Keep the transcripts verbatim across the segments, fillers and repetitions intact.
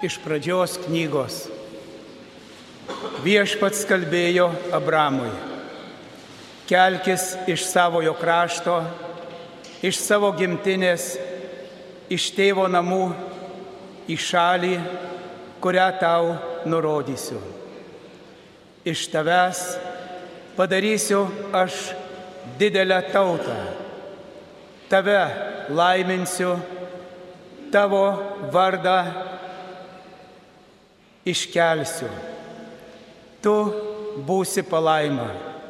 iš pradžios knygos. Viešpats kalbėjo Abramui: kelkis iš savojo krašto, iš savo gimtinės, iš tėvo namų, į šalį, kurią tau nurodysiu. Iš tavęs padarysiu aš didelę tautą. Tave laiminsiu, tavo vardą iškelsiu. Tu būsi palaima.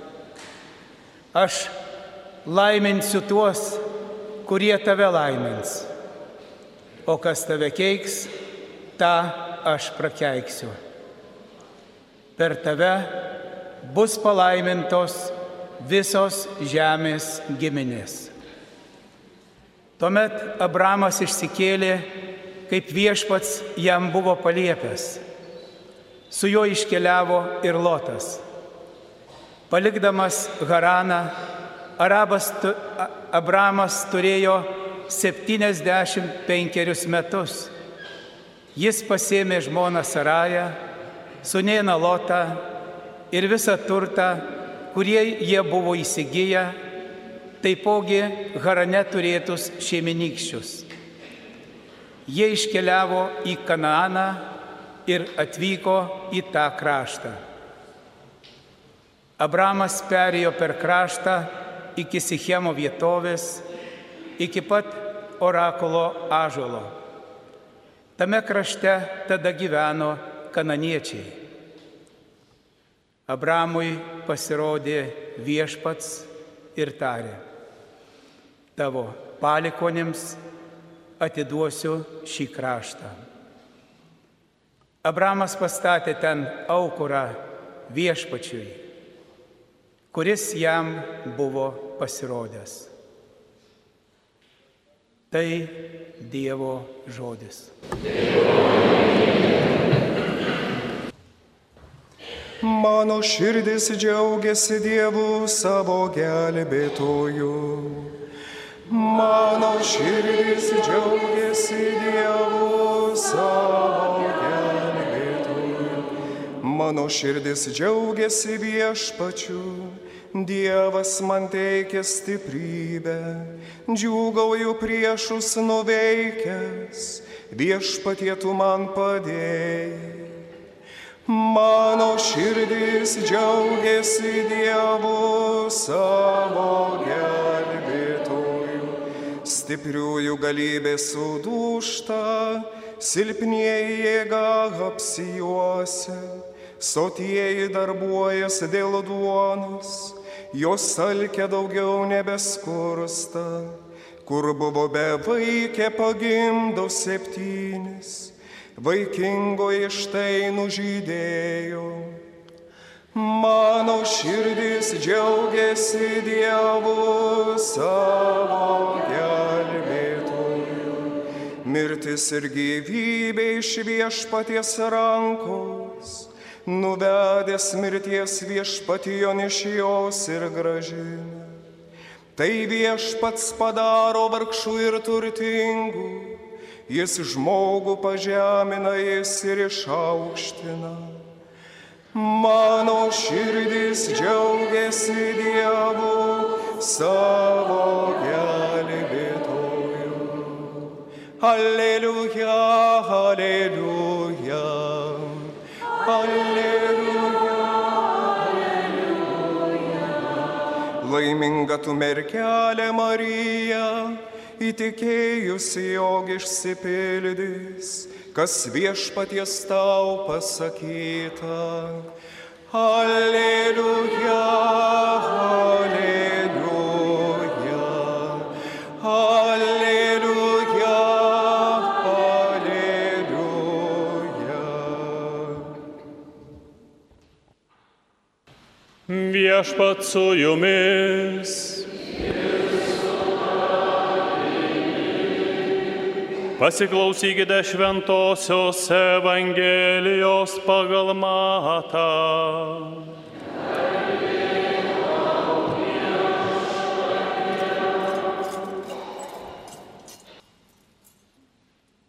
Aš laiminsiu tuos, kurie tave laimins, o kas tave keiks, tą aš prakeiksiu. Per tave bus palaimintos visos žemės giminės. Tuomet Abramas išsikėlė, kaip viešpats jam buvo paliepęs. Su juo iškeliavo ir Lotas. Palikdamas Haraną, Arabas, Abramas turėjo septyniasdešimt penkerius metus. Jis pasėmė žmoną Sarają, sūnėną Lotą ir visą turtą, kurie jie buvo įsigiję, taipogi Harane turėtus šeiminykščius. Jie iškeliavo į Kanaaną ir atvyko į tą kraštą. Abramas perėjo per kraštą iki Sichemo vietovės, iki pat orakulo ąžuolo. Tame krašte tada gyveno kananiečiai. Abramui pasirodė viešpats ir tarė: tavo palikuonims atiduosiu šį kraštą. Abramas pastatė ten aukurą viešpačiui, kuris jam buvo pasirodęs. Tai Dievo žodis. Mano širdis džiaugiasi Dievu savo gelbėtoju. Mano širdis džiaugiasi Dievu savo gelbėtoju. Mano širdis džiaugiasi viešpačiu. Dievas man teikia stiprybę, džiūgauju priešus nuveikęs, viešpatie tu man padėjai. Mano širdis džiaugiasi Dievu savo gelbėtoju. Stipriųjų galybė sudūžta, silpnieji jėga apsijuosia, sotieji darbuojasi dėl duonos, jos alkia daugiau nebeskursta, kur buvo bevaikė pagimdo septynis, vaikingoji štai nužydėjo. Mano širdis džiaugiasi Dievu savo gelbėtoju. Mirtis ir gyvybė iš viešpaties rankos, nuvedęs mirties viešpation iš jos ir grąžina. Tai viešpats padaro vargšų ir turtingų, jis žmogų pažemina, jis ir išaukština. Mano širdis džiaugiasi Dievu savo gelbėtoju. Aleliuja, aleliuja, aleliuja, aleliuja. Laiminga tu mergelė Marija, įtikėjusi, jog išsipildys, kas viešpaties tau pasakyta. Aleliuja, aleliuja, aleliuja, aleliuja. Viešpats su jumis. Pasiklausykite šventosios Evangelijos pagal Matą.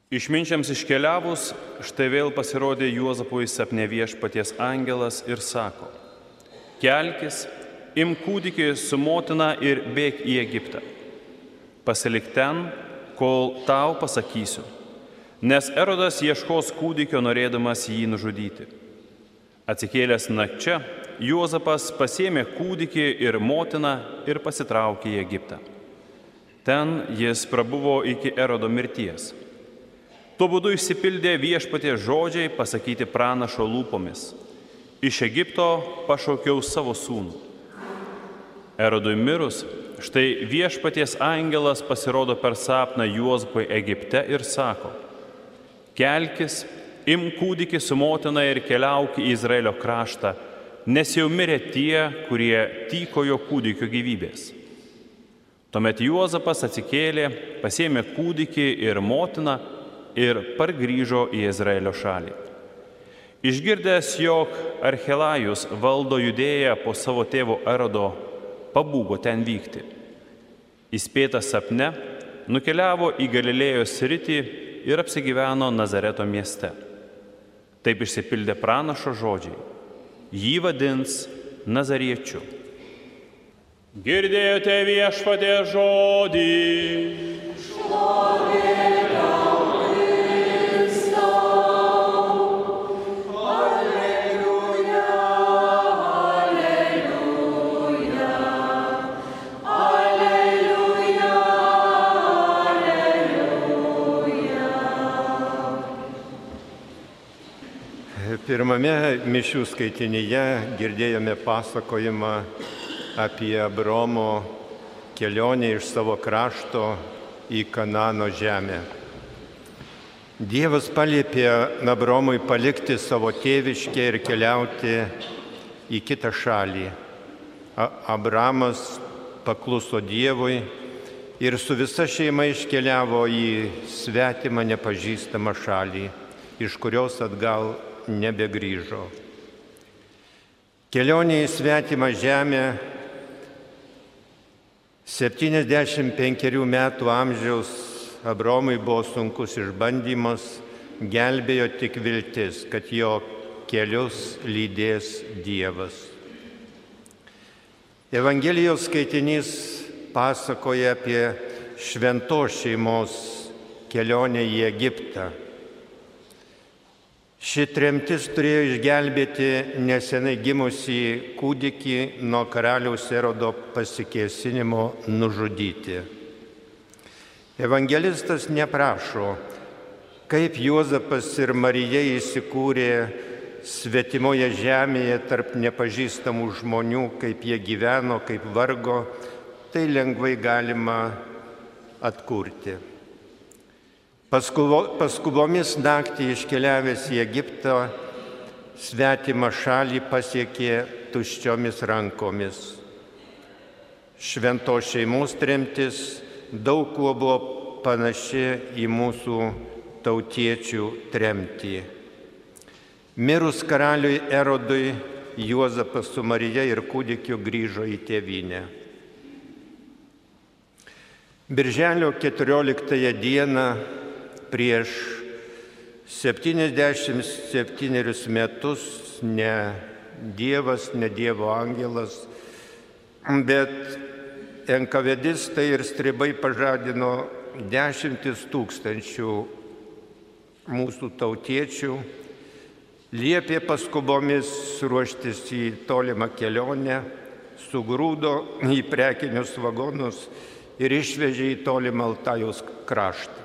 Išminčiams iškeliavus, štai vėl pasirodė Juozapui sapne Viešpaties angelas ir sako: kelkis, imk kūdikį su motina ir bėk į Egiptą. Pasilik ten, kol tau pasakysiu, nes Erodas ieškos kūdikio, norėdamas jį nužudyti. Atsikėlęs nakčia, Juozapas pasėmė kūdikį ir motiną ir pasitraukė į Egiptą. Ten jis prabuvo iki Erodo mirties. Tuo būdu išsipildė Viešpaties žodžiai pasakyti pranašo lūpomis: iš Egipto pašaukiau savo sūnų. Erodui mirus, štai Viešpaties angelas pasirodo per sapną Juozapui Egipte ir sako: kelkis, imk kūdikį su motina ir keliauk į Izraelio kraštą, nes jau mirė tie, kurie tykojo kūdikio gyvybės. Tuomet Juozapas atsikėlė, pasėmė kūdikį ir motiną ir pargrįžo į Izraelio šalį. Išgirdęs, jog Archelajus valdo Judėją po savo tėvo Erodo, pabūgo ten vykti. Įspėtas sapne, nukeliavo į Galilėjos sritį ir apsigyveno Nazareto mieste. Taip išsipildė pranašo žodžiai: jį vadins Nazariečiu. Girdėjote Viešpaties žodį. Pirmame mišių skaitinyje girdėjome pasakojimą apie Abraomo kelionę iš savo krašto į Kanaano žemę. Dievas paliepė Abraomui palikti savo tėviškę ir keliauti į kitą šalį. Abramas pakluso Dievui ir su visa šeima iškeliavo į svetimą nepažįstamą šalį, iš kurios atgal nebegrįžo. Kelionė į svetimą žemę septyniasdešimt penkerių metų amžiaus Abraomui buvo sunkus išbandymas, gelbėjo tik viltis, kad jo kelius lydės Dievas. Evangelijos skaitinys pasakoja apie šventos šeimos kelionę į Egiptą. Ši tremtis turėjo išgelbėti nesenai gimusį kūdikį nuo karaliaus Erodo pasikėsinimo nužudyti. Evangelistas neprašo, kaip Juozapas ir Marija įsikūrė svetimoje žemėje tarp nepažįstamų žmonių, kaip jie gyveno, kaip vargo, tai lengvai galima atkurti. Paskubomis naktį iškeliavęs į Egiptą, svetimą šalį pasiekė tuščiomis rankomis. Šventos šeimos tremtis daug kuo buvo panaši į mūsų tautiečių tremtį. Mirus karaliui Erodui, Juozapas su Marija ir kūdikiu grįžo į tėvynę. Birželio keturioliktąją dieną prieš septyniasdešimt septynerius metus ne Dievas, ne Dievo angelas, bet enkavedistai ir stribai pažadino dešimtis tūkstančių mūsų tautiečių, liepė paskubomis ruoštis į tolimą kelionę, sugrūdo į prekinius vagonus ir išvežė į tolimą Altajaus kraštą.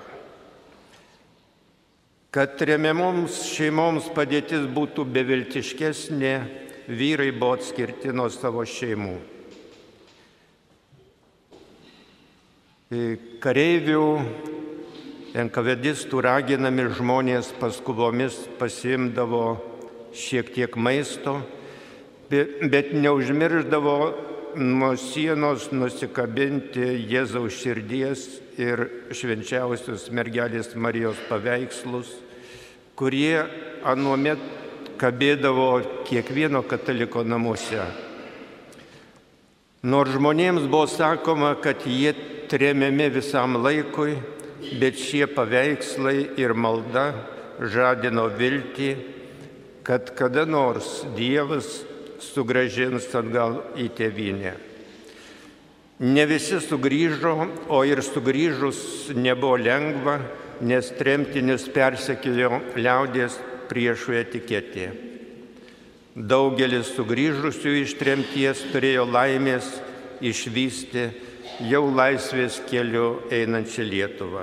Kad tremiamoms šeimoms padėtis būtų beviltiškesnė, vyrai buvo atskirti nuo savo šeimų. Kareivių, enkavedistų raginami žmonės paskubomis pasiimdavo šiek tiek maisto, bet neužmirždavo nuo sienos nusikabinti Jėzaus širdies ir švenčiausios mergelės Marijos paveikslus, kurie anuomet kabėdavo kiekvieno kataliko namuose. Nors žmonėms buvo sakoma, kad jie tremiami visam laikui, bet šie paveikslai ir malda žadino viltį, kad kada nors Dievas sugrąžins atgal į tėvynę. Ne visi sugrįžo, o ir sugrįžus nebuvo lengva, nes tremtinius persekiojo liaudies priešų etiketė. Daugelis sugrįžusių iš tremties turėjo laimės išvysti jau laisvės keliu einančią Lietuvą.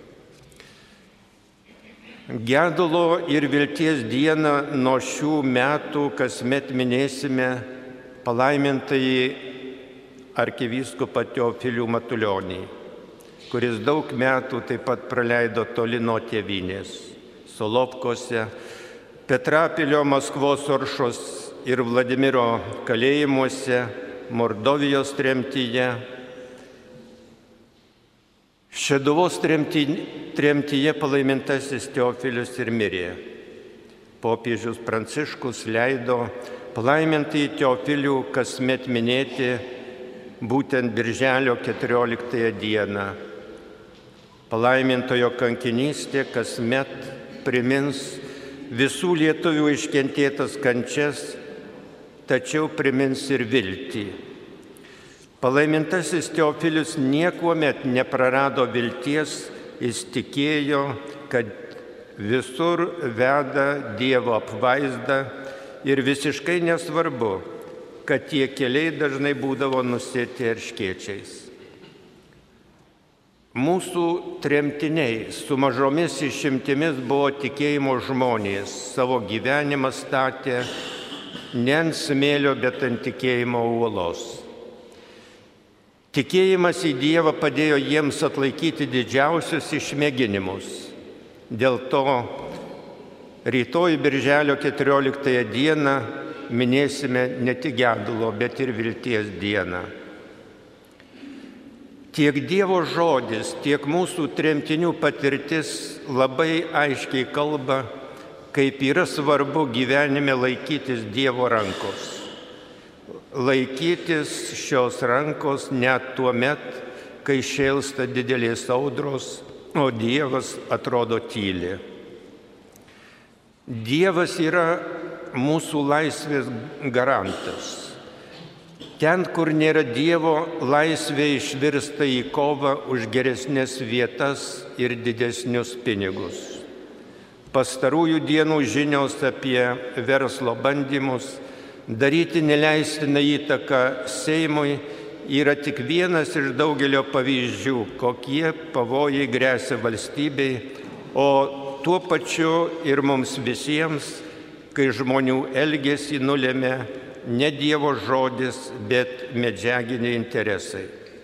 Gedulo ir vilties dieną nuo šių metų kasmet minėsime palaimintąjį arkivyskupą Teofilių Matulionį, kuris daug metų taip pat praleido toli nuo tėvynės – Solovkose, Petrapilio, Maskvos Oršos ir Vladimiro kalėjimuose, Mordovijos tremtyje. Šeduvos tremtyje palaimintasis Teofilius ir mirė. Popiežius Pranciškus leido palaimintąjį Teofilių kasmet minėti būtent birželio keturioliktąją dieną. Palaimintojo kankinystė kasmet primins visų lietuvių iškentėtas kančias, tačiau primins ir viltį. Palaimintasis Teofilius niekuomet neprarado vilties, jis tikėjo, kad visur veda Dievo apvaizda ir visiškai nesvarbu, kad tie keliai dažnai būdavo nusėti erškėčiais. Mūsų tremtiniai su mažomis išimtimis buvo tikėjimo žmonės, savo gyvenimą statė ne ant smėlio, bet ant tikėjimo uolos. Tikėjimas į Dievą padėjo jiems atlaikyti didžiausius išmėginimus. Dėl to rytoj birželio keturioliktąją dieną minėsime ne tik gedulo, bet ir vilties dieną. Tiek Dievo žodis, tiek mūsų tremtinių patirtis labai aiškiai kalba, kaip yra svarbu gyvenime laikytis Dievo rankos. Laikytis šios rankos net tuo met, kai šėlsta didelės audros, o Dievas atrodo tyli. Dievas yra mūsų laisvės garantas. Ten, kur nėra Dievo, laisvė išvirsta į kovą už geresnės vietas ir didesnius pinigus. Pastarųjų dienų žinios apie verslo bandymus daryti neleistiną įtaką Seimui yra tik vienas iš daugelio pavyzdžių, kokie pavojai gresia valstybei, o tuo pačiu ir mums visiems, kai žmonių elgesį nulėmė ne Dievo žodis, bet medžiaginiai interesai.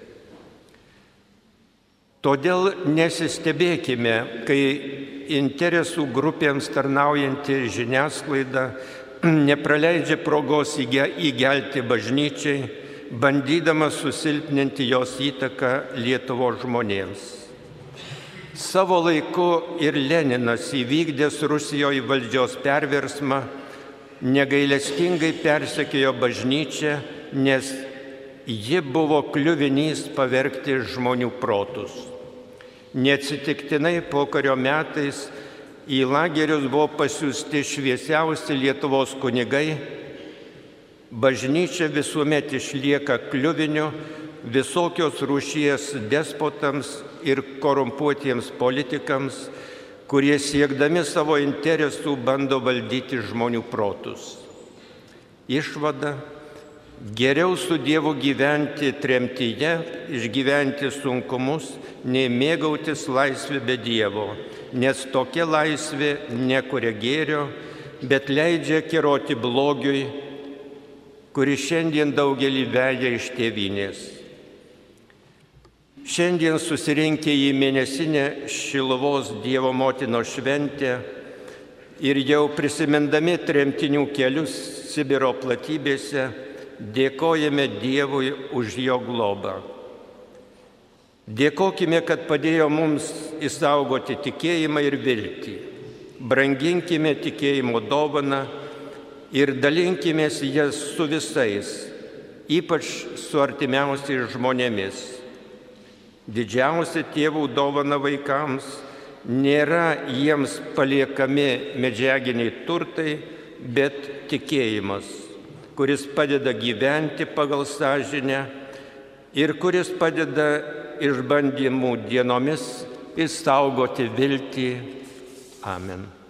Todėl nesistebėkime, kai interesų grupėms tarnaujanti žiniasklaida nepraleidžia progos įgelti bažnyčiai, bandydama susilpninti jos įtaką Lietuvos žmonėms. Savo laiku ir Leninas įvykdęs Rusijoje valdžios perversmą negailestingai persekiojo bažnyčią, nes ji buvo kliuvinys pavergti žmonių protus. Neatsitiktinai pokario metais į lagerius buvo pasiųsti šviesiausi Lietuvos kunigai. Bažnyčia visuomet išlieka kliuviniu visokios rūšies despotams ir korumpuotiems politikams, kurie siekdami savo interesų bando valdyti žmonių protus. Išvada: geriau su Dievu gyventi tremtyje, išgyventi sunkumus, nei mėgautis laisvę be Dievo, nes tokia laisvė nekuria gėrio, bet leidžia keroti blogiui, kuris šiandien daugelį veja iš tėvynės. Šiandien susirinkę į mėnesinę Šiluvos Dievo motinos šventę ir jau prisimindami tremtinių kelius Sibiro platybėse, dėkojame Dievui už jo globą. Dėkokime, kad padėjo mums išsaugoti tikėjimą ir viltį. Branginkime tikėjimo dovaną ir dalinkimės jas su visais, ypač su artimiausiais žmonėmis. Didžiausia tėvų dovana vaikams nėra jiems paliekami medžiaginiai turtai, bet tikėjimas, kuris padeda gyventi pagal sąžinę ir kuris padeda išbandymų dienomis išsaugoti viltį. Amen.